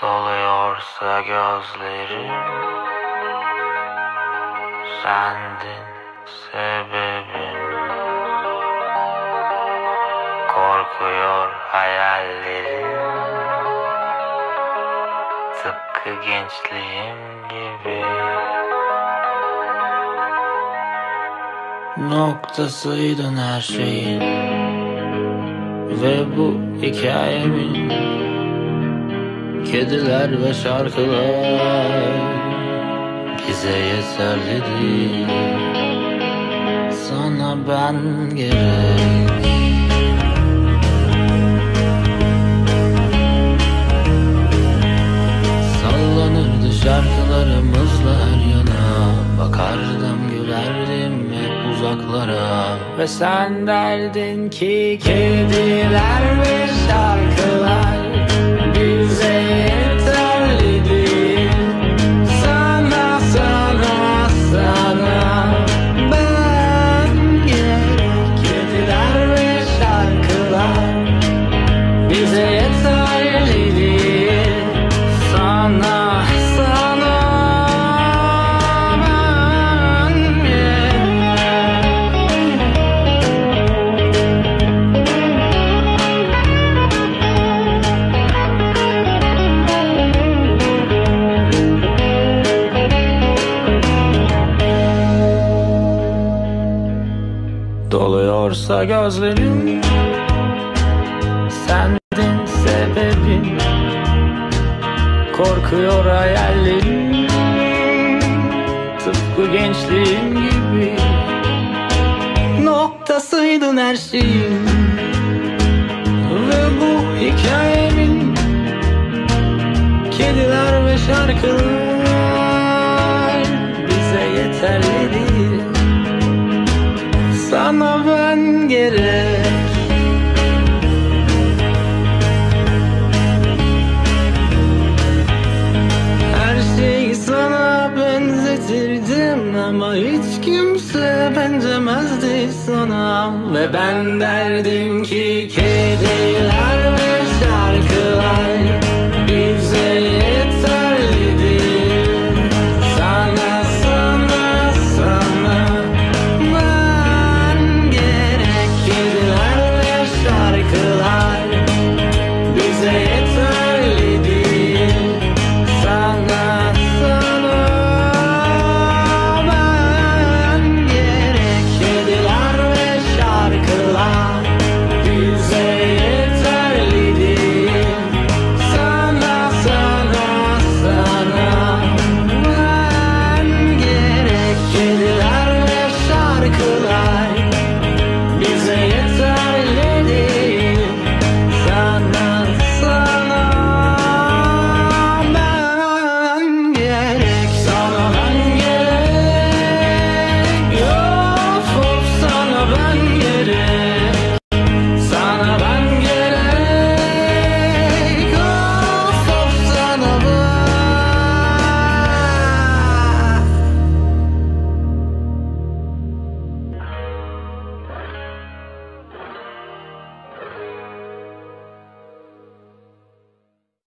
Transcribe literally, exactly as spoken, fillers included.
Doluyorsa gözlerim, sendin sebebim. Korkuyor hayallerim, tıpkı gençliğim gibi. Noktasıydın her şeyin ve bu hikayemin. Kediler ve şarkılar bize yeterli değil. Sana ben gerek. Sallanırdı şarkılarımızla her yana. Bakardım gülerdim hep uzaklara. Ve sen derdin ki kediler ve şarkılar bize yeterli değil. Sana, sana, sana ben gerek. Kediler ve şarkılar bize yeterli değil. Sana, sana ben gerek. Doluyorsa gözlerim, sendin sebebim. Korkuyor hayallerim, tıpkı gençliğim gibi. Noktasıydın her şeyin ve bu hikayemin. Kediler ve şarkılar bize yeterli değil. Sana ben gerek. Her şeyi sana benzetirdim ama hiç kimse benzemezdi sana. Ve ben derdim ki kediler